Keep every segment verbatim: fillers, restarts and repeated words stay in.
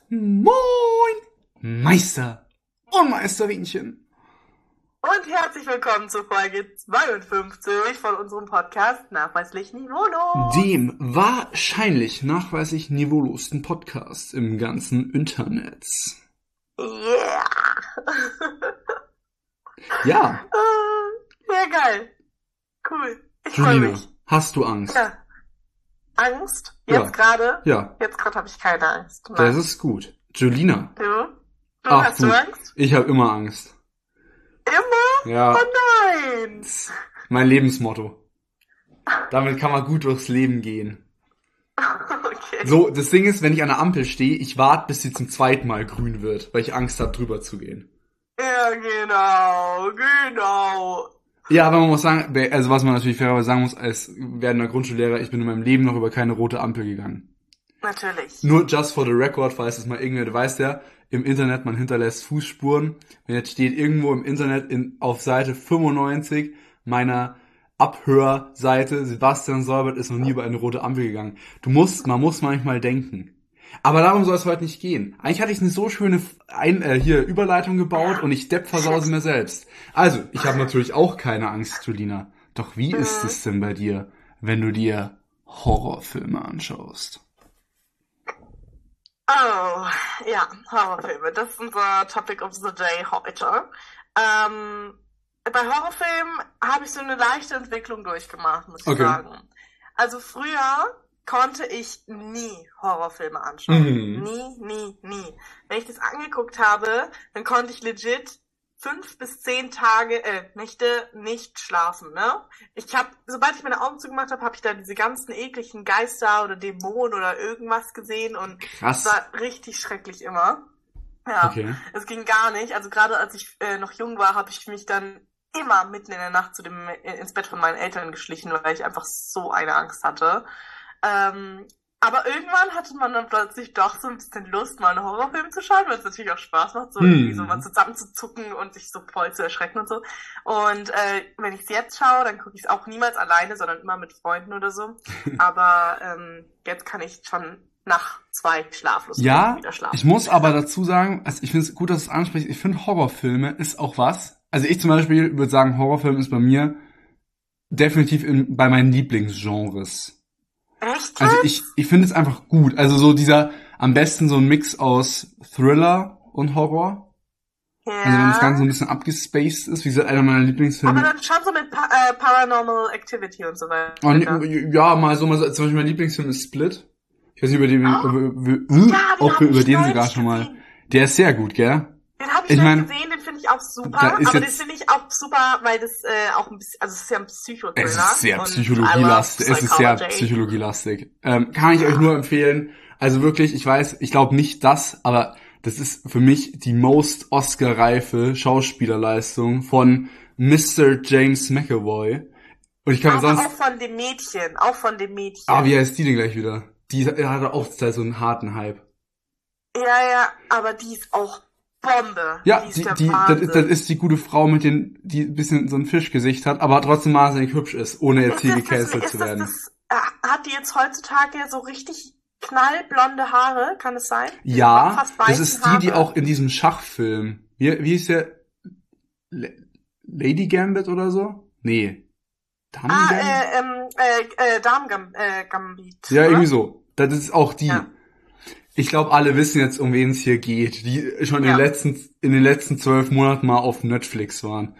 Moin, Meister und Meisterinchen. Und herzlich willkommen zu Folge zweiundfünfzig von unserem Podcast Nachweislich Niveaulos. Dem wahrscheinlich nachweislich niveaulosten Podcast im ganzen Internet. Yeah. Ja. Ja, geil. Cool. Ich freue Julina, mich. hast du Angst? Ja. Angst? Jetzt Ja. gerade? Ja, Jetzt gerade habe ich keine Angst. Nein. das ist gut. Julina, Du? Du Ach, hast du. du Angst? ich habe immer Angst. Immer? Ja, Oh nein. mein Lebensmotto. Damit kann man gut durchs Leben gehen. Okay. So, das Ding ist, wenn ich an der Ampel stehe, ich warte, bis sie zum zweiten Mal grün wird, weil ich Angst habe, drüber zu gehen. Ja, genau. Genau. Ja, aber man muss sagen, also was man natürlich fairerweise sagen muss, als werdender Grundschullehrer, ich bin in meinem Leben noch über keine rote Ampel gegangen. Natürlich. Nur just for the record, falls es mal irgendwer, du weißt ja, im Internet, man hinterlässt Fußspuren. Wenn jetzt steht irgendwo im Internet in, auf Seite fünfundneunzig meiner Abhörseite, Sebastian Solbert ist noch nie über eine rote Ampel gegangen. Du musst, man muss manchmal denken. Aber darum soll es heute nicht gehen. Eigentlich hatte ich eine so schöne Ein äh, hier Überleitung gebaut und ich depp versause mir selbst. Also, ich habe natürlich auch keine Angst, Julina. Doch wie ist es denn bei dir, wenn du dir Horrorfilme anschaust? Oh, ja, Horrorfilme. Das ist unser Topic of the Day heute. Ähm, bei Horrorfilmen habe ich so eine leichte Entwicklung durchgemacht, muss ich Okay. sagen. Also früher konnte ich nie Horrorfilme anschauen. Mhm. Nie, nie, nie. Wenn ich das angeguckt habe, dann konnte ich legit fünf bis zehn Tage, äh, Nächte nicht schlafen, ne? Ich habe, sobald ich meine Augen zugemacht habe, habe ich da diese ganzen ekligen Geister oder Dämonen oder irgendwas gesehen und Krass. es war richtig schrecklich immer. Ja, Okay. es ging gar nicht. Also gerade als ich äh, noch jung war, habe ich mich dann immer mitten in der Nacht zu dem äh, ins Bett von meinen Eltern geschlichen, weil ich einfach so eine Angst hatte. Ähm, aber irgendwann hatte man dann plötzlich doch so ein bisschen Lust, mal einen Horrorfilm zu schauen, weil es natürlich auch Spaß macht, so Hm. irgendwie so mal zusammenzuzucken und sich so voll zu erschrecken und so. Und äh, wenn ich es jetzt schaue, dann gucke ich es auch niemals alleine, sondern immer mit Freunden oder so. Aber ähm, jetzt kann ich schon nach zwei schlaflos Ja, wieder schlafen. ich muss aber dazu sagen, also ich finde es gut, dass du es ansprichst, ich finde Horrorfilme ist auch was. Also ich zum Beispiel würde sagen, Horrorfilm ist bei mir definitiv in, bei meinen Lieblingsgenres. Echt? Also ich, ich finde es einfach gut. Also so dieser, am besten so ein Mix aus Thriller und Horror. Ja. Also wenn das Ganze so ein bisschen abgespaced ist, wie gesagt, einer meiner aber Lieblingsfilme. dann schon so mit pa äh, Paranormal Activity und so weiter. Und, ja, mal so, mal so, zum Beispiel mein Lieblingsfilm ist Split. Ich weiß nicht, über den, Oh. über, über, den ob hab wir über ich den neulich sogar schon mal. gesehen. Der ist sehr gut, gell? Den habe ich, Ich ich mein, gesehen, den finde ich auch super, da ist aber jetzt- den finde ich auch super, weil das äh, auch ein bisschen, also es ist ja ein Psychothriller. Es ist sehr und psychologielastig. I love Es ist sehr Psychology. psychologielastig. Ähm, kann ich euch nur empfehlen. Also wirklich, ich weiß, ich glaube nicht das, aber das ist für mich die most Oscar-reife Schauspielerleistung von Mister James McAvoy. Und ich kann mir Aber sonst... auch von dem Mädchen, auch von dem Mädchen. Ah, wie heißt die denn gleich wieder? Die hatte auch so einen harten Hype. Ja, ja, aber die ist auch Bombe. Ja, die ist die, der die, das, Wahnsinn. ist- das ist die gute Frau mit den, die ein bisschen so ein Fischgesicht hat, aber trotzdem wahnsinnig hübsch ist, ohne jetzt Ist hier das das, gecancelt ist zu das werden. das, äh, hat die jetzt heutzutage so richtig knallblonde Haare, kann es sein? Ja, Fast das weißen ist die, die Haare. auch in diesem Schachfilm, wie, wie ist der? La- Lady Gambit oder so? Nee. Damen Ah, Gambit? äh, ähm, äh, äh, Damen äh, Gambit. Ja, oder? irgendwie so. Das ist auch die. Ja. Ich glaube, alle wissen jetzt, um wen es hier geht, die schon in Ja. den letzten, in den letzten zwölf Monaten mal auf Netflix waren.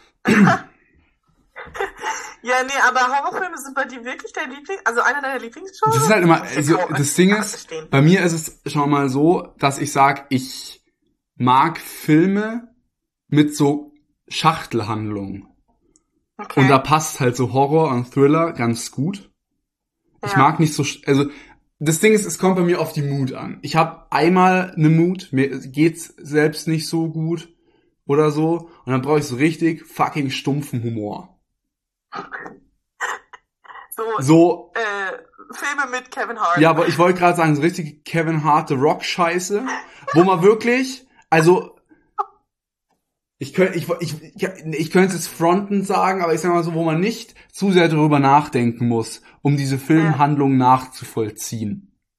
Ja, nee, aber Horrorfilme sind bei dir wirklich dein Liebling, also einer deiner Lieblingsgenres? Das ist halt immer, Muss ich also jetzt auch das Ding anders ist, verstehen. bei mir ist es schon mal so, dass ich sag, ich mag Filme mit so Schachtelhandlungen. Okay. Und da passt halt so Horror und Thriller ganz gut. Ich Ja. mag nicht so, sch- also das Ding ist, es kommt bei mir auf die Mood an. Ich habe einmal eine Mood, mir geht's selbst nicht so gut oder so, und dann brauche ich so richtig fucking stumpfen Humor. So, So, äh, Filme mit Kevin Hart. ja, aber ich wollte gerade sagen, so richtig Kevin Hart The Rock Scheiße, wo man wirklich, also ich könnte ich, ich, ich, ich könnte es frontend sagen, aber ich sag mal so, wo man nicht zu sehr darüber nachdenken muss, um diese Filmhandlung nachzuvollziehen.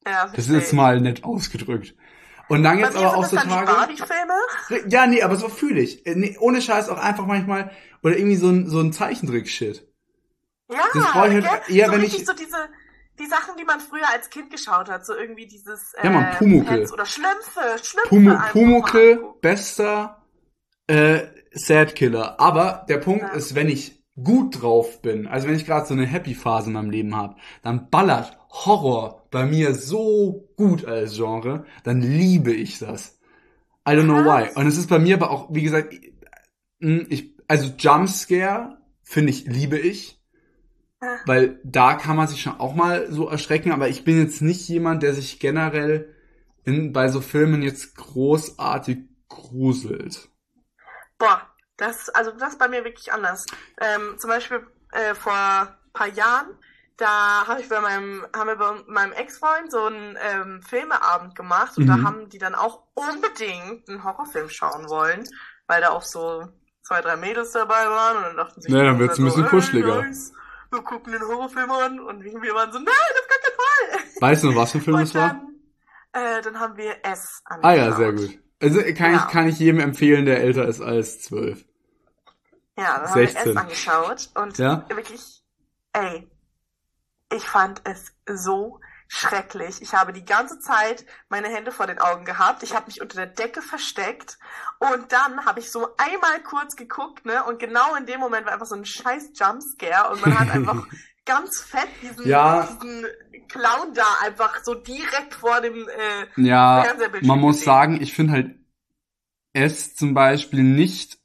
Ja, Das ist verstehe jetzt ich. mal nett ausgedrückt. Und dann Bei jetzt mir aber sind auch das so dann die Tage. Barbie-Filme. Ja, nee, aber so fühle ich. Äh, Nee, ohne Scheiß auch einfach manchmal. Oder irgendwie so ein, so ein Zeichentrick-Shit. Das brauche Ja, ich gell? halt eher, So wenn richtig ich. so diese, die Sachen, die man früher als Kind geschaut hat. So irgendwie dieses Ja, man, äh, Pets Pumuckl. oder Schlümpfe. Schlümpfe Pumu, einfach mal Pumuckl, angucken. bester äh, Sad-Killer. Aber der Punkt Ja. ist, wenn ich gut drauf bin, also wenn ich gerade so eine Happy-Phase in meinem Leben habe, dann ballert Horror bei mir so gut als Genre, dann liebe ich das. I don't know why. Und Krass. es ist bei mir aber auch, wie gesagt, ich, also Jumpscare, finde ich, liebe ich. Ja. Weil da kann man sich schon auch mal so erschrecken, aber ich bin jetzt nicht jemand, der sich generell in, bei so Filmen jetzt großartig gruselt. Boah, das, also das ist bei mir wirklich anders. Ähm, zum Beispiel äh, vor ein paar Jahren, da habe ich bei meinem, haben wir bei meinem Ex-Freund so einen ähm, Filmeabend gemacht und da Mhm. haben die dann auch unbedingt einen Horrorfilm schauen wollen, weil da auch so zwei, drei Mädels dabei waren und dann dachten sich Ja, die dann Jungs wird's halt ein so, bisschen ey, kuscheliger. guys, wir gucken den Horrorfilm an und wir wir waren so, nein, auf gar keinen Fall. Weißt du noch, was für ein Film das Und war? dann, äh, dann haben wir S Ah ja, sehr angeschaut. gut. Also kann ich, Ja. kann ich jedem empfehlen, der älter ist als zwölf. Ja, dann haben wir S sechzehn. angeschaut und Ja? wirklich, ey, ich fand es so schrecklich. Ich habe die ganze Zeit meine Hände vor den Augen gehabt. Ich habe mich unter der Decke versteckt und dann habe ich so einmal kurz geguckt, ne? Und genau in dem Moment war einfach so ein scheiß Jumpscare und man hat einfach ganz fett diesen, Ja. diesen Clown da einfach so direkt vor dem äh, Ja, Fernsehbildschirm man muss gesehen. sagen, ich finde halt es zum Beispiel nicht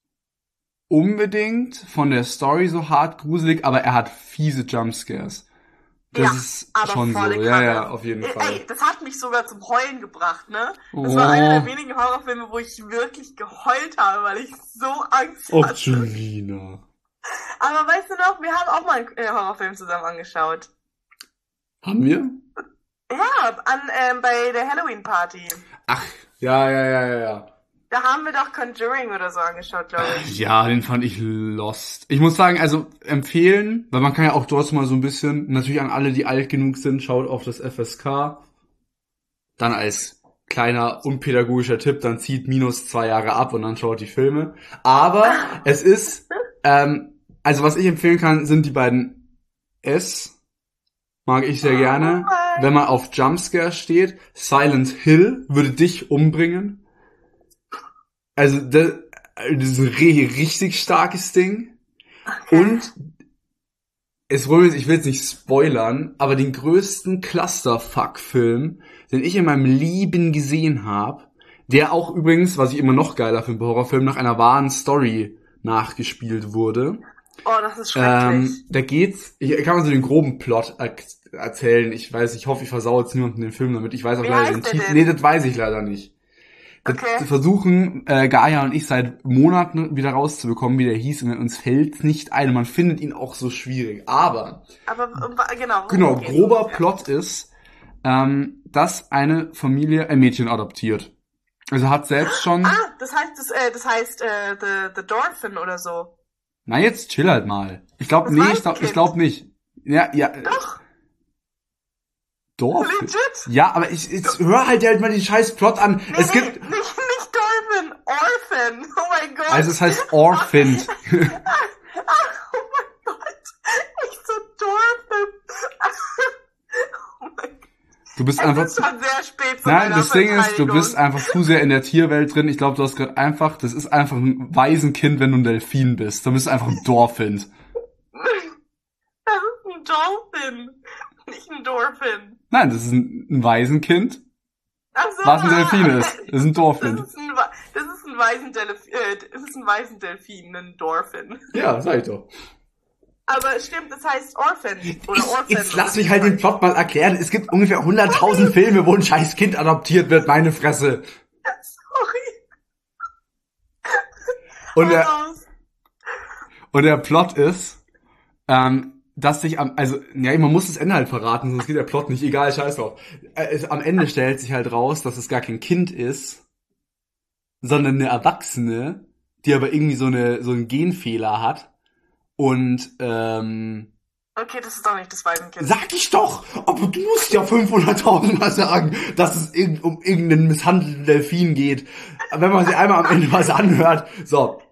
unbedingt von der Story so hart gruselig, aber er hat fiese Jumpscares. Das Ja, ist aber schon so. volle Ja, Kanne. ja, auf jeden Ey, Fall. ey, das hat mich sogar zum Heulen gebracht, ne? Das war einer der Oh, wenigen Horrorfilme, wo ich wirklich geheult habe, weil ich so Angst oh, hatte. Julina. Aber weißt du noch, wir haben auch mal einen äh, Horrorfilm zusammen angeschaut. Haben wir? Ja, an, ähm, bei der Halloween-Party. Ach, ja, ja, ja, ja, ja. Da haben wir doch Conjuring oder so angeschaut, glaube ich. Ja, den fand ich lost. Ich muss sagen, also empfehlen, weil man kann ja auch dort mal so ein bisschen, natürlich an alle, die alt genug sind, schaut auf das F S K. Dann als kleiner unpädagogischer Tipp, dann zieht minus zwei Jahre ab und dann schaut die Filme. Aber es ist, ähm, also was ich empfehlen kann, sind die beiden S. Mag ich sehr gerne. Oh Wenn man auf Jumpscare steht, Silent Hill würde dich umbringen. Also das, das ist ein ri- richtig starkes Ding. Okay. Und es wohl, ich will jetzt nicht spoilern, aber den größten Clusterfuck-Film, den ich in meinem Leben gesehen habe, der auch übrigens, was ich immer noch geiler finde bei Horrorfilmen, nach einer wahren Story nachgespielt wurde. Oh, das ist schrecklich. Ähm, da geht's, ich kann mal so den groben Plot er erzählen. Ich weiß, ich hoffe, ich versau jetzt niemanden den Film damit. Ich weiß auch Wie leider heißt den der Titel. denn? Nee, das weiß ich leider nicht. Das Okay. versuchen äh, Gaia und ich seit Monaten wieder rauszubekommen, wie der hieß, und uns fällt's nicht ein. Und man findet ihn auch so schwierig. Aber Aber um, genau, worum genau, geht's? grober Ja. Plot ist, ähm, dass eine Familie ein Mädchen adoptiert. Also hat selbst schon. Ah, das heißt, das, äh, das heißt äh, The, The Dolphin oder so. Na jetzt chill halt mal. Ich glaube, Das nee, weiß ich glaube, ich ich glaube nicht. Ja, ja. Doch, Dorf. legit. Ja, aber ich, ich hör halt halt mal den scheiß Plot an. Nee, Es nee, gibt, nicht, nicht Dolphin, Orphan. Oh mein Gott. also es heißt Orphaned. Ah, oh mein Gott. Ich so Dolphin. Oh mein Gott. Du bist Es einfach. ist schon sehr spät zu Nein, meiner das Ding ist, du Verteidigung. bist einfach zu sehr in der Tierwelt drin. Ich glaube, du hast gerade einfach, das ist einfach ein Waisenkind, wenn du ein Delfin bist. Dann bist du einfach ein Dorfind. Das ist ein Dolphin, nicht ein Dolphin. Nein, das ist ein, ein Waisenkind, Ach so, was ein ah, Delfin ist. Das ist ein Das Dorfind. ist ein, Wa- das ist ein Waisendelfin, äh, das ist ein Waisendelfin, ein Dolphin. Ja, sag ich doch. Aber stimmt, das heißt Orphan. Oder Ich, Orphan. jetzt oder lass wie mich halt das den Plot mal erklären. Es gibt ungefähr hunderttausend Filme, wo ein scheiß Kind adoptiert wird, meine Fresse. heißt. Sorry. Und der, Raus. und der Plot ist, ähm, dass sich am, also, ja, man muss das Ende halt verraten, sonst geht der Plot nicht, egal, scheiß drauf. Äh, es, am Ende stellt sich halt raus, dass es gar kein Kind ist, sondern eine Erwachsene, die aber irgendwie so eine, so einen Genfehler hat und, ähm, Okay, das ist doch nicht das Waisenkind. Sag ich doch! Aber du musst ja fünfhunderttausend Mal sagen, dass es irg- um irgendeinen misshandelten Delfin geht. Wenn man sich einmal am Ende was anhört. So.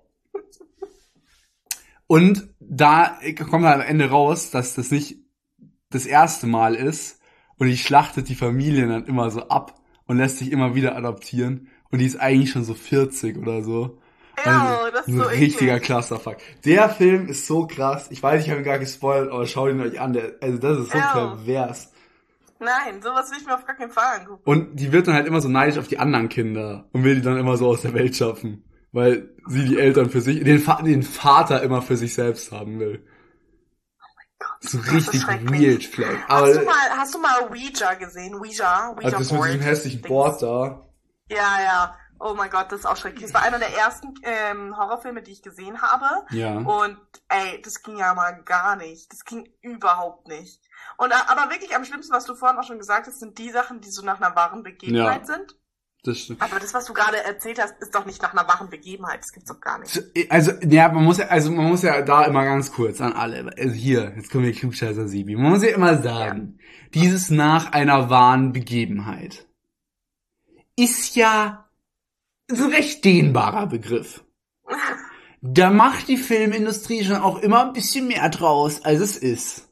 Und da kommt halt am Ende raus, dass das nicht das erste Mal ist. Und die schlachtet die Familie dann immer so ab und lässt sich immer wieder adoptieren. Und die ist eigentlich schon so vierzig oder so. Ja, das ist ein so richtiger eklig. Clusterfuck. Der Film ist so krass. Ich weiß, ich habe ihn gar gespoilert, aber schaut ihn euch an. Der, also das ist so Ja. pervers. Nein, sowas will ich mir auf gar keinen Fall angucken. Und die wird dann halt immer so neidisch auf die anderen Kinder und will die dann immer so aus der Welt schaffen. Weil sie die Eltern für sich, den, Fa- den Vater immer für sich selbst haben will. So Das ist richtig schrecklich. weird vielleicht. Aber Hast du mal, hast du mal Ouija gesehen? Ouija? Ouija also das mit Board. diesem hässlichen Dings. Board da. Ja, ja. Oh mein Gott, das ist auch schrecklich. Das war einer der ersten ähm, Horrorfilme, die ich gesehen habe. Ja. Und ey, das ging ja mal gar nicht. Das ging überhaupt nicht. Und a- aber wirklich am schlimmsten, was du vorhin auch schon gesagt hast, sind die Sachen, die so nach einer wahren Begebenheit sind. Das stimmt. Aber das, was du gerade erzählt hast, ist doch nicht nach einer wahren Begebenheit. Das gibt's doch gar nicht. Also, ja, man muss ja, also man muss ja da immer ganz kurz an alle, also hier, jetzt kommen wir Klugscheißer Sibi. Man muss ja immer sagen, dieses nach einer wahren Begebenheit ist ja so ein recht dehnbarer Begriff. Da macht die Filmindustrie schon auch immer ein bisschen mehr draus, als es ist.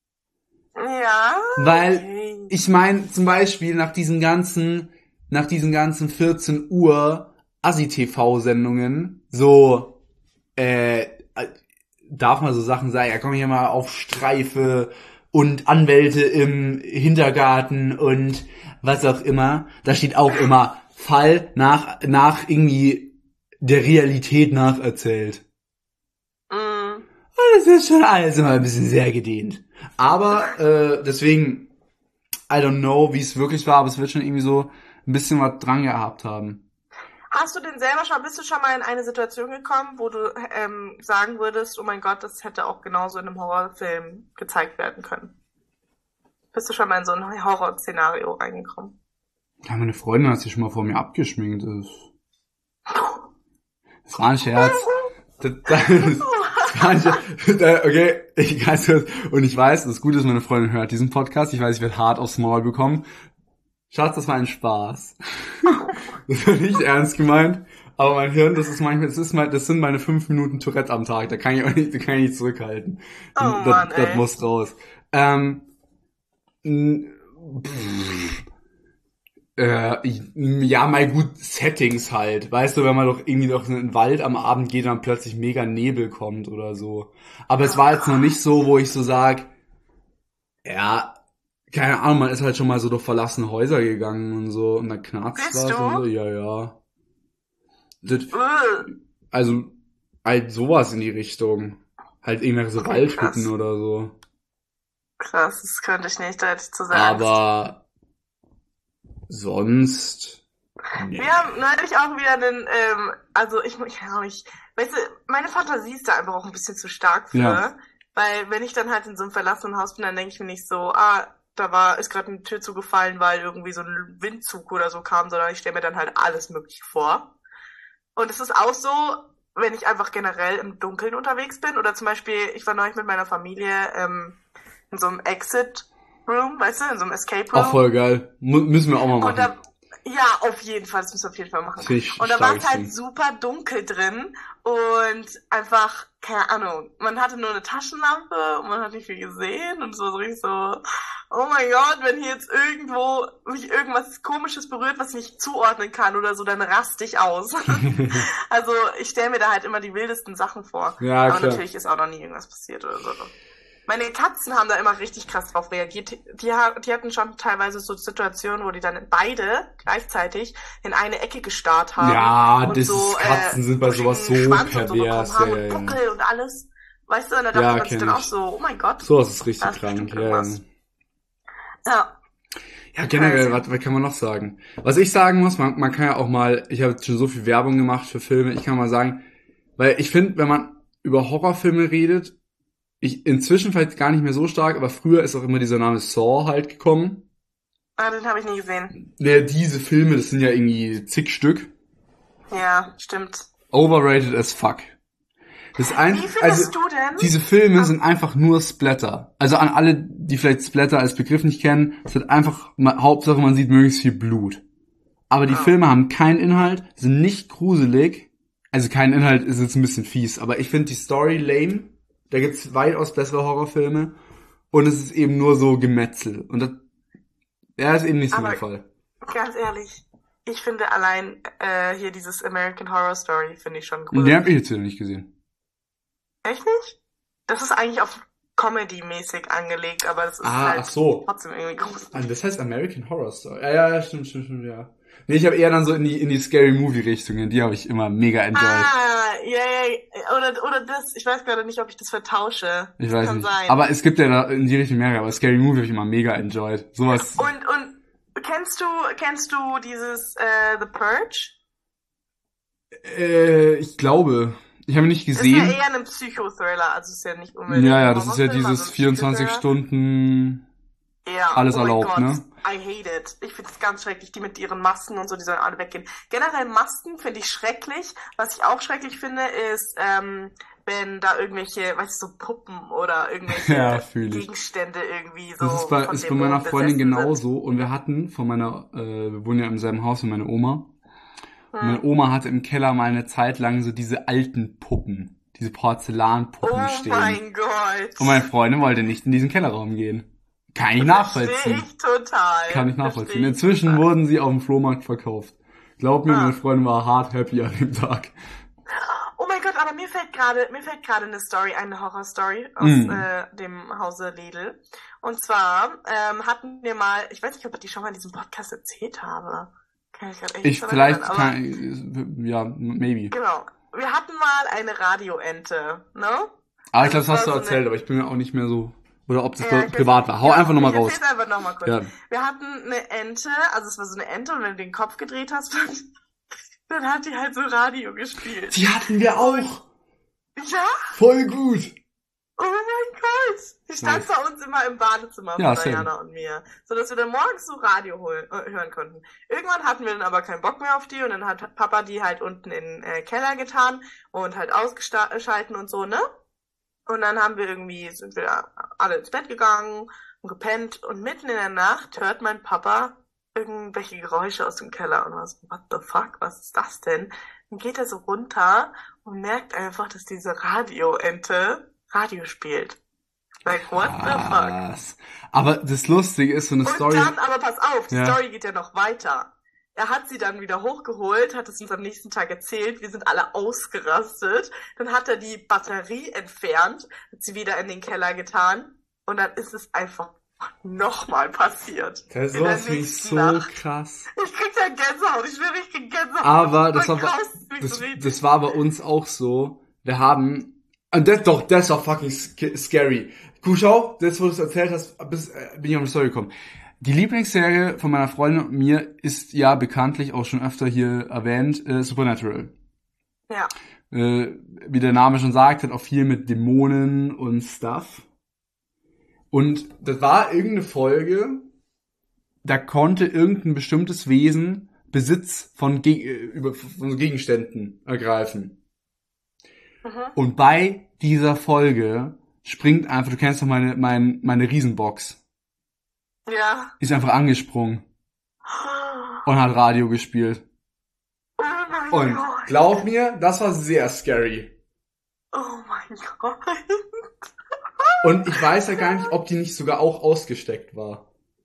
Ja. Weil, Okay. ich meine, zum Beispiel nach diesen ganzen, nach diesen ganzen vierzehn Uhr Assi-T V-Sendungen, so, äh, darf man so Sachen sagen, ja komm hier mal auf Streife und Anwälte im Hintergarten und was auch immer. Da steht auch immer Fall nach, nach irgendwie der Realität nacherzählt. Mm. Und das ist schon alles immer ein bisschen sehr gedehnt. Aber, äh, deswegen, I don't know, wie es wirklich war, aber es wird schon irgendwie so ein bisschen was dran gehabt haben. Hast du denn selber schon, bist du schon mal in eine Situation gekommen, wo du ähm, sagen würdest, oh mein Gott, das hätte auch genauso in einem Horrorfilm gezeigt werden können? Bist du schon mal in so ein Horrorszenario reingekommen? Ja, meine Freundin hat sich schon mal vor mir abgeschminkt. Das, das war ein Scherz. Das, das, das war ein Scherz. Okay, ich weiß das. Und ich weiß, das Gute ist, meine Freundin hört diesen Podcast. Ich weiß, ich werde hart aufs Maul bekommen. Schatz, das war ein Spaß. Das war nicht ernst gemeint. Aber mein Hirn, das ist manchmal, das ist mal, das sind meine fünf Minuten Tourette am Tag. Da kann ich auch nicht, da kann ich nicht zurückhalten. Oh das, Mann, das ey. muss raus. Ähm, n- pff, äh, ja, mal gut, Settings halt. Weißt du, wenn man doch irgendwie durch einen Wald am Abend geht und dann plötzlich mega Nebel kommt oder so. Aber es war jetzt noch nicht so, wo ich so sag, ja, keine Ahnung, man ist halt schon mal so durch verlassene Häuser gegangen und so und dann knarzt Bist was du? und so. Ja, ja. Das, Äh. also, halt sowas in die Richtung. Halt irgendwelche so Okay, Waldhütten krass. oder so. Krass, das könnte ich nicht, da hätte ich zu sagen. Aber sonst. Nee. Wir haben neulich auch wieder einen, ähm, also ich, ich kann auch nicht, weißt du, meine Fantasie ist da einfach auch ein bisschen zu stark für, Ja. weil wenn ich dann halt in so einem verlassenen Haus bin, dann denke ich mir nicht so, ah, da war, ist gerade eine Tür zugefallen, weil irgendwie so ein Windzug oder so kam, sondern ich stelle mir dann halt alles Mögliche vor. Und es ist auch so, wenn ich einfach generell im Dunkeln unterwegs bin, oder zum Beispiel, ich war neulich mit meiner Familie ähm, in so einem Exit Room, weißt du, in so einem Escape Room. Auch voll geil. Mu- müssen wir auch mal Und machen. da, ja, auf jeden Fall, das müssen wir auf jeden Fall machen. Finde ich Und da war es starkes halt Ding. super dunkel drin und einfach, keine Ahnung, man hatte nur eine Taschenlampe und man hat nicht viel gesehen und es war so richtig so, oh mein Gott, wenn hier jetzt irgendwo mich irgendwas Komisches berührt, was ich nicht zuordnen kann oder so, dann raste ich aus. Also ich stelle mir da halt immer die wildesten Sachen vor. Ja, Aber klar. natürlich ist auch noch nie irgendwas passiert oder so. Meine Katzen haben da immer richtig krass drauf reagiert. Die, die, ha- die hatten schon teilweise so Situationen, wo die dann beide gleichzeitig in eine Ecke gestarrt haben. Ja, und das so, ist, Katzen äh, sind bei sowas so buschigen Schwanz und so pervers. bekommen haben Ja, ja, und ja. Buckel und alles. Weißt du, und da dachte Ja, man sich kenn dann auch ich. so, oh mein Gott. Sowas ist richtig Da ist krank. bestimmt Ja, ja. irgendwas. Ja. Ja, generell, Crazy. was, was kann man noch sagen? Was ich sagen muss, man, man kann ja auch mal, ich habe jetzt schon so viel Werbung gemacht für Filme, ich kann mal sagen, weil ich finde, wenn man über Horrorfilme redet, ich inzwischen vielleicht gar nicht mehr so stark, aber früher ist auch immer dieser Name Saw halt gekommen. Ah, den habe ich nie gesehen. Ja, diese Filme, das sind ja irgendwie zig Stück. Ja, stimmt. Overrated as fuck. Das ein, Wie findest also, du denn? diese Filme sind einfach nur Splatter. Also an alle, die vielleicht Splatter als Begriff nicht kennen, es wird einfach, Hauptsache man sieht möglichst viel Blut. Aber die Oh. Filme haben keinen Inhalt, sind nicht gruselig. Also kein Inhalt ist jetzt ein bisschen fies, aber ich finde die Story lame. Da gibt's weitaus bessere Horrorfilme. Und es ist eben nur so Gemetzel. Und das, ja, ist eben nicht so Aber mein Fall. ganz ehrlich, ich finde allein äh, hier dieses American Horror Story finde ich schon Und gruselig. die hab ich jetzt wieder nicht gesehen. Echt nicht? Das ist eigentlich auf Comedy-mäßig angelegt, aber das ist Ah, halt ach so. trotzdem irgendwie gruselig. Ah, das heißt American Horror Story. Ja, ja, ja, stimmt, stimmt, stimmt, ja. Nee, ich habe eher dann so in die in die Scary Movie Richtungen, die habe ich immer mega enjoyed. Ah, ja, ja, oder, oder das, ich weiß gerade nicht, ob ich das vertausche. Ich Das weiß kann nicht. sein. Aber es gibt ja da in die Richtung mehrere, aber Scary Movie habe ich immer mega enjoyed. Sowas. Und, und, kennst du, kennst du dieses, äh, The Purge? Äh, ich glaube. Ich habe ihn nicht Ist ja gesehen. eher ein Psychothriller, also ist ja nicht unbedingt Ja, ja, ein das ist ja Horrorfilm, dieses also ein vierundzwanzig Psychothriller. Stunden Ja, alles oh mein erlaubt, Gott, ne? I hate it. Ich finde es ganz schrecklich, die mit ihren Masken und so, die sollen alle weggehen. Generell Masken finde ich schrecklich. Was ich auch schrecklich finde, ist, ähm, wenn da irgendwelche, weißt du, so Puppen oder irgendwelche Ja, fühl ich. Gegenstände irgendwie so Das ist bei, von ist bei meiner Dämonen Freundin besessen genauso. Und wir hatten von meiner, äh, wir wohnen ja im selben Haus wie meine Oma. sind. Und meine Hm. Oma hatte im Keller mal eine Zeit lang so diese alten Puppen, diese Porzellanpuppen Oh stehen. mein Gott. Und meine Freundin wollte nicht in diesen Kellerraum gehen. Kann ich Verstehe nachvollziehen. ich total. Kann ich nachvollziehen. Verstehe ich Inzwischen total. wurden sie auf dem Flohmarkt verkauft. Glaub mir, Ah. meine Freundin war hart happy an dem Tag. Oh mein Gott, aber mir fällt gerade, mir fällt gerade eine Story, eine Horrorstory aus Mm. äh, dem Hause Ledel. Und zwar ähm, hatten wir mal, ich weiß nicht, ob ich die schon mal in diesem Podcast erzählt habe. Kann ich gerade echt Ich nicht vielleicht erinnern, kann, ja, maybe. Genau. Wir hatten mal eine Radioente, ne? Aber ich glaube, das war hast du so erzählt, eine- aber ich bin mir auch nicht mehr so, oder ob das Ja, pri- ich privat weiß- war. Hau ja, einfach nochmal ich raus. erzähl's einfach nochmal kurz. Ja. Wir hatten eine Ente, also es war so eine Ente und wenn du den Kopf gedreht hast, dann hat die halt so Radio gespielt. Die hatten wir auch. Ja? Voll gut. Oh mein Gott! Die stand Nice. bei uns immer im Badezimmer Ja, von same. Diana und mir, so dass wir dann morgens so Radio holen, äh, hören konnten. Irgendwann hatten wir dann aber keinen Bock mehr auf die und dann hat Papa die halt unten in den äh, Keller getan und halt ausgeschalten und so, ne? Und dann haben wir irgendwie, sind wir alle ins Bett gegangen und gepennt und mitten in der Nacht hört mein Papa irgendwelche Geräusche aus dem Keller und war so, what the fuck, was ist das denn? Dann geht er so runter und merkt einfach, dass diese Radioente Radio spielt. Like, what the fuck? Krass. Aber das Lustige ist, so eine Und Story. dann, aber pass auf, die Ja. Story geht ja noch weiter. Er hat sie dann wieder hochgeholt, hat es uns am nächsten Tag erzählt, wir sind alle ausgerastet. Dann hat er die Batterie entfernt, hat sie wieder in den Keller getan und dann ist es einfach nochmal passiert. Das In der ist nicht nächsten so Nacht. krass. Ich krieg da Gänsehaut, ich schwöre, ich krieg Gänsehaut. Aber das war, Voll bei- krass, mich das, so richtig. das war bei uns auch so. Wir haben, und das doch, das ist doch fucking sc- scary. Guck, schau, das, wo du es erzählt hast, bis, äh, bin ich auf die Story gekommen. Die Lieblingsserie von meiner Freundin und mir ist ja bekanntlich auch schon öfter hier erwähnt, äh, Supernatural. Ja. Äh, wie der Name schon sagt, hat auch viel mit Dämonen und Stuff. Und das war irgendeine Folge, da konnte irgendein bestimmtes Wesen Besitz von, Ge äh, über, von so Gegenständen ergreifen. Mhm. Und bei dieser Folge springt einfach, du kennst doch meine, meine, meine Riesenbox, Ja. ist einfach angesprungen und hat Radio gespielt. Oh mein Und Gott. glaub mir, das war sehr scary. Oh mein Gott. Und ich weiß ja gar nicht, ob die nicht sogar auch ausgesteckt war.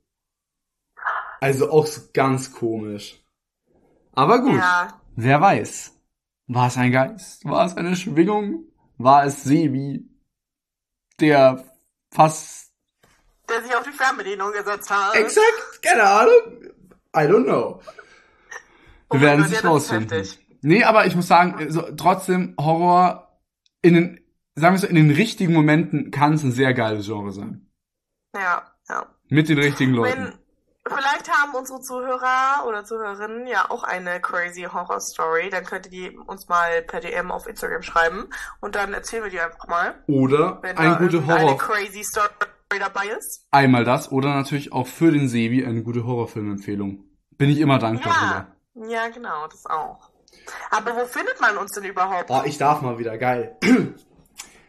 Also auch so ganz komisch. Aber gut, Ja. wer weiß. War es ein Geist? War es eine Schwingung? War es Sebi, der fast... Der sich auf die Fernbedienung gesetzt hat. Exakt, keine Ahnung. I don't know. Oh Wir mein werden Gott, es ja, das ist rausfinden. heftig. Nee, aber ich muss sagen, so, trotzdem Horror in den, sagen wir so, in den richtigen Momenten kann es ein sehr geiles Genre sein. Ja, ja. Mit den richtigen Leuten. Wenn, vielleicht haben unsere Zuhörer oder Zuhörerinnen ja auch eine crazy Horror-Story, dann könnt ihr die uns mal per D M auf Instagram schreiben und dann erzählen wir die einfach mal, Oder wenn eine da gute irgendeine Horror... crazy Story dabei ist. Einmal das oder natürlich auch für den Sebi eine gute Horrorfilmempfehlung. Bin ich immer dankbar drüber. Ja, ja, genau, das auch. Aber wo findet man uns denn überhaupt? Oh, ich darf mal wieder, geil.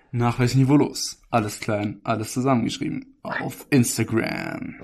Nachweisniveaulos. Alles klein, alles zusammengeschrieben. Auf Instagram.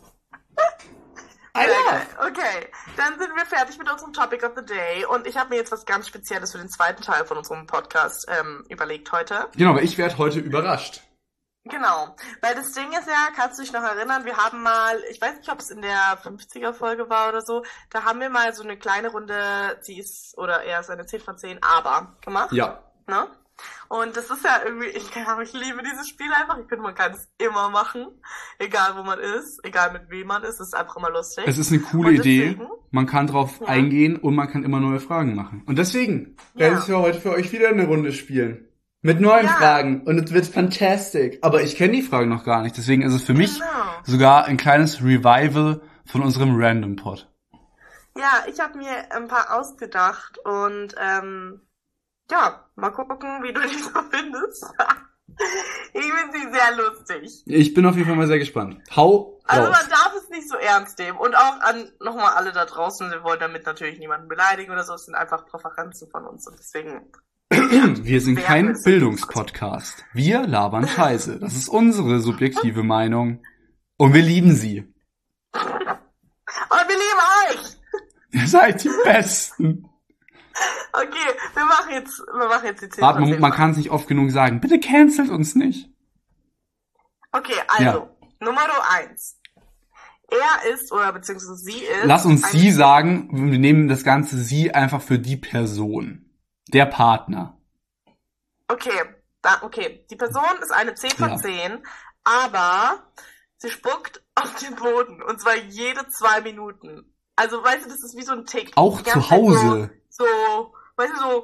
I love. Okay, dann sind wir fertig mit unserem Topic of the Day und ich habe mir jetzt was ganz Spezielles für den zweiten Teil von unserem Podcast ähm, überlegt heute. Genau, weil ich werde heute überrascht. Genau, weil das Ding ist ja, kannst du dich noch erinnern, wir haben mal, ich weiß nicht, ob es in der fünfziger-Folge war oder so, da haben wir mal so eine kleine Runde, sie ist, oder eher so eine zehn von zehn, aber gemacht. Ja. Ne? Und das ist ja irgendwie, ich, ich liebe dieses Spiel einfach, ich finde, man kann es immer machen, egal wo man ist, egal mit wem man ist, es ist einfach immer lustig. Es ist eine coole und Idee, deswegen, man kann drauf ja. eingehen und man kann immer neue Fragen machen. Und deswegen werde Ja. ich heute für euch wieder eine Runde spielen. Mit neuen Ja. Fragen. Und es wird fantastic. Aber ich kenne die Fragen noch gar nicht. Deswegen ist es für mich Genau. sogar ein kleines Revival von unserem Random Pod. Ja, ich habe mir ein paar ausgedacht und ähm, ja, mal gucken, wie du die so findest. Ich finde sie sehr lustig. Ich bin auf jeden Fall mal sehr gespannt. Hau Also raus. man darf es nicht so ernst nehmen. Und auch an nochmal alle da draußen, wir wollen damit natürlich niemanden beleidigen oder so, es sind einfach Präferenzen von uns und deswegen... Wir sind Wer kein ist- Bildungspodcast. Wir labern Scheiße. Das ist unsere subjektive Meinung. Und wir lieben sie. Und wir lieben euch! Ihr seid die Besten. Okay, wir machen jetzt, wir machen jetzt die zehn Warte, von man, zehn. man kann es nicht oft genug sagen. Bitte cancelt uns nicht. Okay, also, Ja. Nummer eins. Er ist, oder beziehungsweise sie ist... Lass uns ein- sie sagen. Wir nehmen das ganze sie einfach für die Person. Der Partner. Okay, da, okay. Die Person ist eine zehn von Ja. zehn, aber sie spuckt auf den Boden. Und zwar jede zwei Minuten. Also, weißt du, das ist wie so ein Tick. Auch Die ganze zu Zeit Hause. So, so, weißt du, so...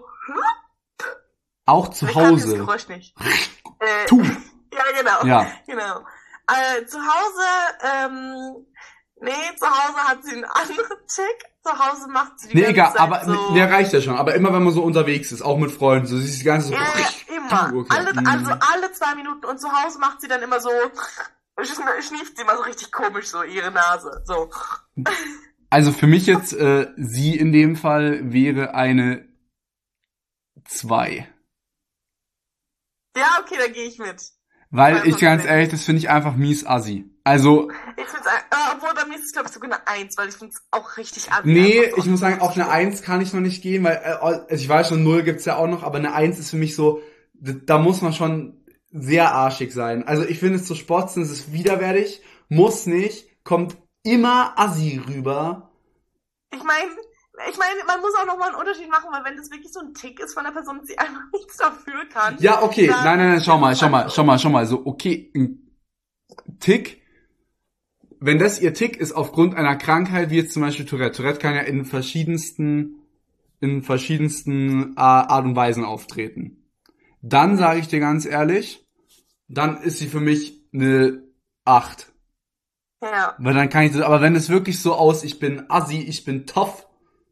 Auch zu Ich kann dieses Hause. Geräusch nicht. Äh, Tu. Ja, genau. Ja. Genau. Äh, zu Hause, ähm, nee, zu Hause hat sie einen anderen Tick. Zu Hause macht sie die Nee, ganze egal, Zeit aber so... der reicht ja schon. Aber immer wenn man so unterwegs ist, auch mit Freunden, so siehst du die ganze so. Ja, ja, immer. Du, okay. Alle, Mhm. also alle zwei Minuten. Und zu Hause macht sie dann immer so, schn- schnieft sie immer so richtig komisch, so ihre Nase. So. Also für mich jetzt, äh, sie in dem Fall wäre eine zwei. Ja, okay, da gehe ich mit. Weil Zwei ich von ganz zehn. ehrlich, das finde ich einfach mies assi. Also, Ich find's, äh, obwohl bei mir ist es, glaube ich, sogar eine Eins, weil ich find's auch richtig assi. nee, Einfach so. ich muss sagen, auf eine eins kann ich noch nicht gehen, weil, äh, also ich weiß schon, null gibt's ja auch noch, aber eine eins ist für mich so, d- da muss man schon sehr arschig sein. Also ich finde es zu spotzen, es ist widerwärtig, muss nicht, kommt immer assi rüber. Ich meine, ich meine, man muss auch nochmal einen Unterschied machen, weil wenn das wirklich so ein Tick ist von der Person, dass sie einfach nichts dafür kann. Ja, okay, dann- nein, nein, nein, schau mal, schau mal, schau mal, schau mal, so, okay, ein Tick, wenn das ihr Tick ist aufgrund einer Krankheit, wie jetzt zum Beispiel Tourette. Tourette kann ja in verschiedensten, in verschiedensten äh, Art und Weisen auftreten. Dann sage ich dir ganz ehrlich, dann ist sie für mich eine acht. Ja. Weil dann kann ich das, aber wenn es wirklich so aus, ich bin assi, ich bin tough,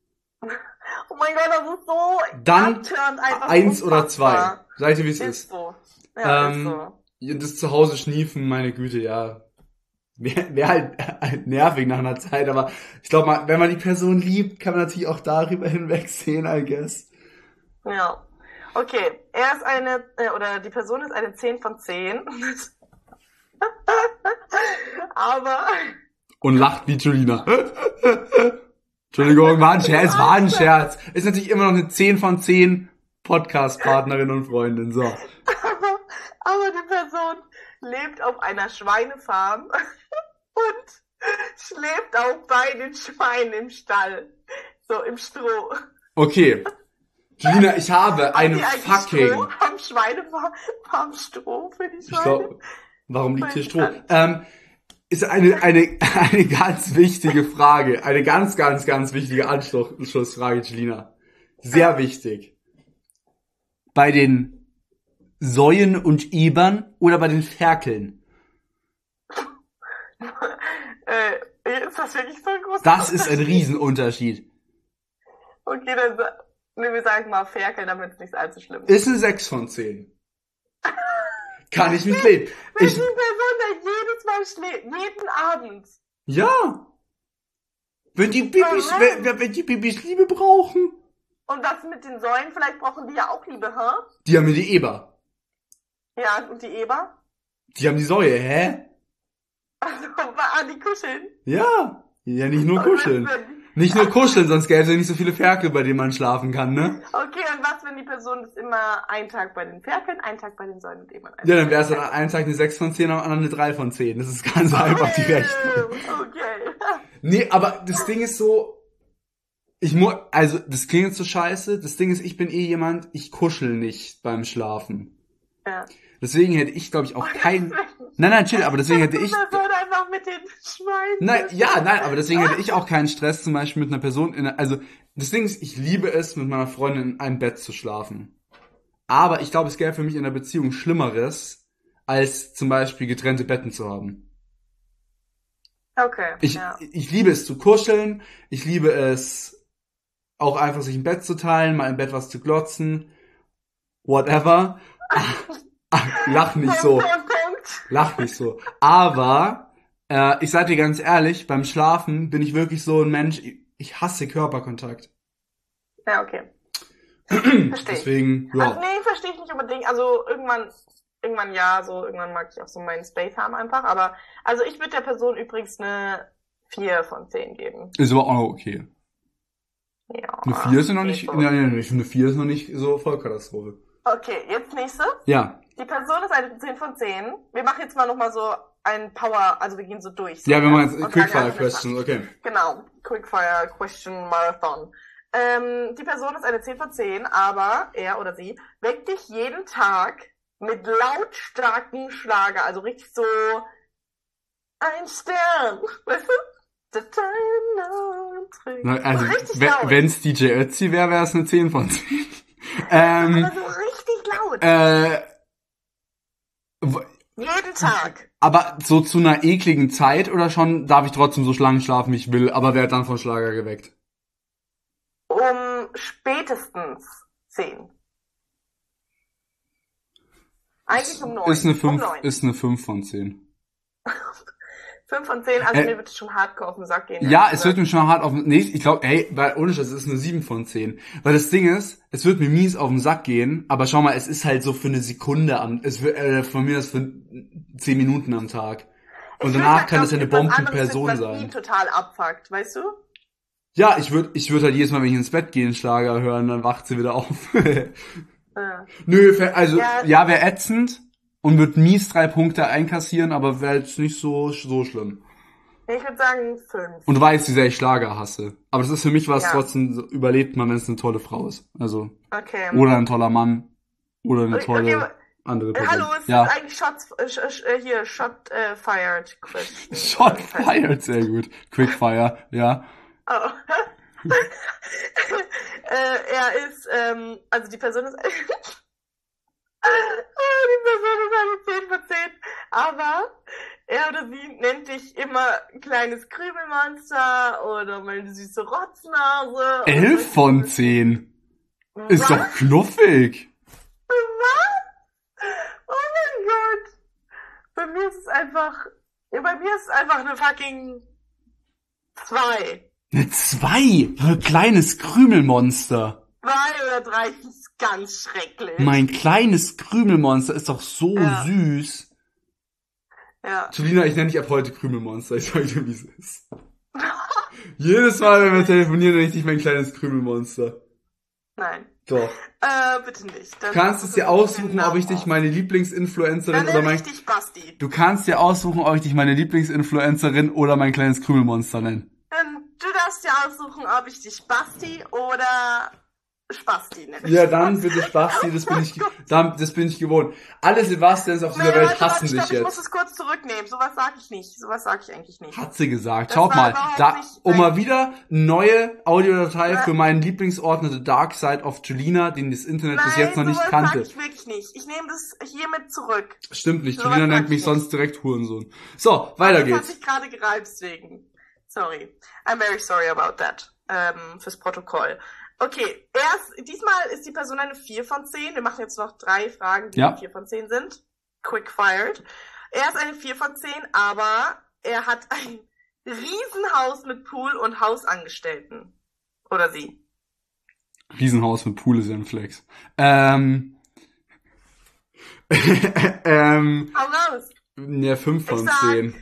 Oh mein Gott, das ist so Dann abtörend einfach. eins oder zwei. unfassbar. Sag ich dir, wie es Ist ist. so. Ja, Ähm, ist so. Ja, das Zuhause schniefen, meine Güte, ja. Wäre wär halt, halt nervig nach einer Zeit, aber ich glaube mal, wenn man die Person liebt, kann man natürlich auch darüber hinwegsehen, I guess. Ja. Okay, er ist eine, äh, oder die Person ist eine zehn von zehn. Aber, Und lacht wie Julina. Entschuldigung, war ein Scherz, war ein Scherz. Ist natürlich immer noch eine zehn von zehn Podcast-Partnerin und Freundin, so. aber, aber die Person lebt auf einer Schweinefarm und schläft auch bei den Schweinen im Stall. So, im Stroh. Okay. Julina, ich habe Haben eine die eigentlich fucking... Stroh? Haben Schweinefarm Stroh für die Ich Schweine? glaub, warum liegt hier Weiß Stroh? gar nicht. Ähm, ist eine, eine, eine ganz wichtige Frage. Eine ganz, ganz, ganz wichtige Anschlussfrage, Julina. Sehr wichtig. Bei den Säuen und Ebern oder bei den Ferkeln? äh, ist das wirklich so ein großer Das ist ein Unterschied? Riesenunterschied. Okay, dann sa- nee, wir sagen mal Ferkel, damit es nicht allzu schlimm ist. Ist eine sechs von zehn. Kann ich mit leben. Wenn Ich, die Person da jedes Mal schläft, jeden Abend. ja. Wenn die Bibis, Oh wenn, nein. wenn die Bibis Liebe brauchen. Und das mit den Säulen, vielleicht brauchen die ja auch Liebe, hä? Die haben mir die Eber. Ja, und die Eber? Die haben die Säue, hä? Also, ah, die kuscheln. Ja. Ja, nicht nur Und kuscheln. wenn- Nicht nur kuscheln, sonst gäbe es ja nicht so viele Ferkel, bei denen man schlafen kann, ne? Okay, und was, wenn die Person das immer einen Tag bei den Ferkeln, einen Tag bei den Säulen und eben einen Ja, dann Tag wäre es bei dann den einen Tag eine sechs von zehn, am anderen eine drei von zehn. Das ist ganz einfach die Ferkeln. Rechnung. Okay. Nee, aber das Ding ist so, ich muss, also das klingt jetzt so scheiße, das Ding ist, ich bin eh jemand, ich kuschel nicht beim Schlafen. Ja. Deswegen hätte ich, glaube ich, auch kein... Nein, nein, chill, aber deswegen hätte ich... Das wird einfach mit den Schweinen. Nein, ja, nein, aber deswegen hätte ich auch keinen Stress zum Beispiel mit einer Person in einer, also das Ding ist, ich liebe es, mit meiner Freundin in einem Bett zu schlafen. Aber ich glaube, es gäbe für mich in einer Beziehung Schlimmeres, als zum Beispiel getrennte Betten zu haben. Okay, Ich, ja. ich liebe es zu kuscheln, ich liebe es auch einfach sich ein Bett zu teilen, mal im Bett was zu glotzen, whatever. Ach, ach, lach nicht so. Punkt, Punkt, Punkt. Lach nicht so. Aber, äh, ich sag dir ganz ehrlich, beim Schlafen bin ich wirklich so ein Mensch, ich, ich hasse Körperkontakt. Ja, okay. Verstehe ich. Deswegen, Also, ja. nee, verstehe ich nicht unbedingt. Also irgendwann, irgendwann ja, so irgendwann mag ich auch so meinen Space haben einfach. Aber also ich würde der Person übrigens eine vier von zehn geben. Ist aber auch okay. Ja. Eine vier ist ja noch nicht, so. nein, nein, nein, ich finde eine vier ist noch nicht so Vollkatastrophe. Okay, jetzt nächste. Ja. Die Person ist eine zehn von zehn. Wir machen jetzt mal nochmal so ein Power, also wir gehen so durch. So, Ja, wir machen jetzt Und sagen Quickfire einfach eine Questions, okay. Genau, Quickfire Question Marathon. Ähm, die Person ist eine zehn von zehn, aber er oder sie weckt dich jeden Tag mit lautstarken Schlager, also richtig so ein Stern, weißt du? The time now trinkt. Na, also, so richtig we- laut. wenn's D J Ötzi wäre, wäre es eine zehn von zehn. ähm, Aber so richtig laut. äh, w- jeden Tag. aber so zu einer ekligen Zeit oder schon darf ich trotzdem so lange schlafen, wie ich will, aber wer dann von Schlager geweckt? Um spätestens zehn. Eigentlich um neun. Ist eine Um fünf, neun. ist eine fünf von zehn. fünf von zehn, also Äh, mir wird es schon hardcore auf den Sack gehen. Ja, ehrlich es wird gesagt. mir schon hart auf den, nee, ich glaube, ey, weil ohne Scheiß, es ist eine sieben von zehn. Weil das Ding ist, es wird mir mies auf den Sack gehen, aber schau mal, es ist halt so für eine Sekunde am, es wird, äh, von mir ist für zehn Minuten am Tag. Und Ich danach würd kann halt es ja eine glaub, etwas anderes Bombenperson finden, was ihn sein. total abfuckt, weißt du? Ja, ich würde, ich würde halt jedes Mal, wenn ich ins Bett gehe, einen Schlager hören, dann wacht sie wieder auf. Ja. Nö, ver- also, ja, Ja. wäre ätzend und wird mies drei Punkte einkassieren, aber wäre jetzt nicht so, so schlimm. Ich würde sagen fünf. Und du weißt, wie sehr ich Schlager hasse. Aber das ist für mich was, Ja. trotzdem so überlebt man, wenn es eine tolle Frau ist. Also, Okay. oder ein toller Mann. Oder eine Okay, tolle okay, andere Äh, Person. Hallo, es ja. ist eigentlich Shots, äh, sch- sch- äh, hier, Shot äh, Fired Question. Shot fired, sehr gut. Quickfire, ja. Oh. äh, er ist, ähm, also die Person ist, Ah, die Person ist eine zehn von zehn, aber er oder sie nennt dich immer kleines Krümelmonster oder meine süße Rotznase. Elf von zehn. Was? Ist doch knuffig. Was? Oh mein Gott. Bei mir ist es einfach, ja, bei mir ist es einfach eine fucking zwei. Eine zwei. Ein kleines Krümelmonster. Zwei oder drei ist ganz schrecklich. Mein kleines Krümelmonster ist doch so Ja. süß. Ja. Julina, ich nenne dich ab heute Krümelmonster. Ich sag dir, wie es ist. Jedes Mal, wenn wir telefonieren, nenne ich dich mein kleines Krümelmonster. Nein. Doch. Äh, bitte nicht. Du kannst es dir aussuchen, ob ich dich meine Lieblingsinfluencerin Dann oder nenne mein... ich dich Basti. Du kannst dir aussuchen, ob ich dich meine Lieblingsinfluencerin oder mein kleines Krümelmonster nenne. Ähm, Du darfst dir aussuchen, ob ich dich Basti oder Spasti nenne. Ja, dann bitte Spasti, das bin ich, dann, das bin ich gewohnt. Alle Sebastians auf dieser Nee, Welt warte, warte, hassen stopp, dich ich muss jetzt. es kurz zurücknehmen. Sowas sag ich nicht. Sowas sag ich eigentlich nicht. Hat sie gesagt. Das Schaut war mal, überhaupt da, nicht- um nein. mal wieder neue Audiodatei Ja. für meinen Lieblingsordner The Dark Side of Julina, den das Internet bis Nein, jetzt noch nicht sowas kannte. sag ich wirklich nicht. Ich nehme das hiermit zurück. Stimmt nicht, Sowas Julina sag nennt mich ich nicht. sonst direkt Hurensohn. So, weiter Das hat geht's. sich gerade gereibt, deswegen. Sorry. I'm very sorry about that. Ähm, fürs Protokoll. Okay, erst, diesmal ist die Person eine vier von zehn. Wir machen jetzt noch drei Fragen, die Ja. vier von zehn sind. Quick fired. Er ist eine vier von zehn, aber er hat ein Riesenhaus mit Pool und Hausangestellten. Oder sie. Riesenhaus mit Pool ist ja ein Flex. Ähm, ähm, Hau raus. ja, fünf von Ich sag- zehn.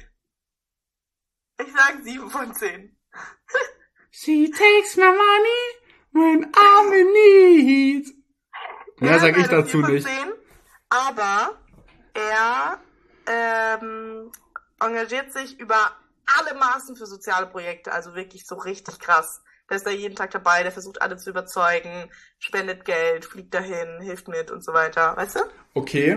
Ich sag sieben von zehn. She takes my money when I'm in need. Mehr sag ich leider dazu vier von nicht. zehn, aber er ähm, engagiert sich über alle Maßen für soziale Projekte, also wirklich so richtig krass. Der ist da jeden Tag dabei, der versucht alle zu überzeugen, spendet Geld, fliegt dahin, hilft mit und so weiter, weißt du? Okay.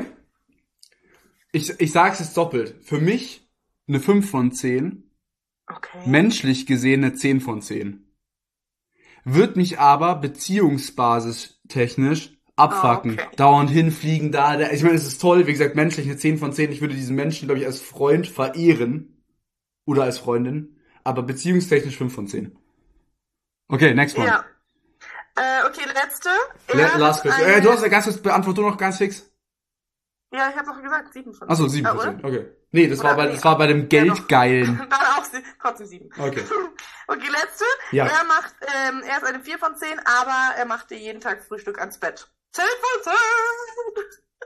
Ich, ich sag's jetzt doppelt. Für mich eine fünf von zehn. Okay. Menschlich gesehen eine zehn von zehn. Wird mich aber beziehungsbasis technisch abfucken. Ah, okay. Dauernd hinfliegen da, da. Ich meine, es ist toll, wie gesagt, menschlich eine zehn von zehn. Ich würde diesen Menschen, glaube ich, als Freund verehren. Oder als Freundin. Aber beziehungstechnisch fünf von zehn. Okay, next one. Ja. Äh, okay, letzte. Le Er last hat question. eine- Äh, du hast ja ganz kurz, beantwortet du noch ganz fix. Ja, ich habe noch gesagt, sieben von zehn. Achso, sieben Ah, von oder? zehn. Okay. Nee, das Oder? war bei, Nee. das war bei dem Ja, doch. Geldgeilen. Dann auch sie- trotzdem sieben. Okay. Okay, letzte. Ja. Er macht, ähm, er ist eine vier von zehn, aber er macht dir jeden Tag Frühstück ans Bett. zehn von zehn!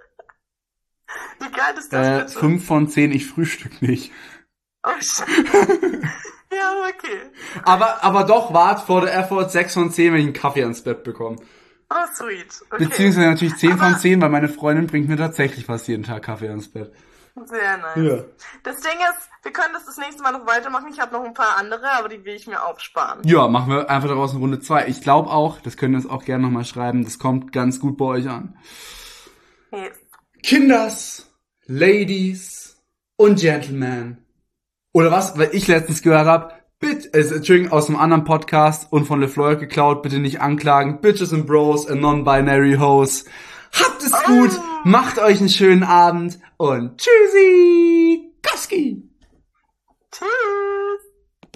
Wie geil ist das Äh, bitte? fünf von zehn, ich frühstück nicht. Oh, Scheiße. Ja, okay. Aber, aber doch, wart for the effort, sechs von zehn, wenn ich einen Kaffee ans Bett bekomme. Oh, sweet. Okay. Beziehungsweise natürlich zehn Aber- von zehn, weil meine Freundin bringt mir tatsächlich fast jeden Tag Kaffee ans Bett. Sehr nice. Ja. Das Ding ist, wir können das das nächste Mal noch weitermachen. Ich habe noch ein paar andere, aber die will ich mir aufsparen. Ja, machen wir einfach daraus eine Runde zwei. Ich glaube auch, das könnt ihr uns auch gerne nochmal schreiben, das kommt ganz gut bei euch an. Yes. Kinders, Ladies und Gentlemen. Oder was, weil ich letztens gehört habe, bitte, äh, Entschuldigung, aus einem anderen Podcast und von LeFleur geklaut, bitte nicht anklagen. Bitches and Bros and Non-Binary Hoes. Habt es gut, macht euch einen schönen Abend und tschüssi, Koski. Tschüss.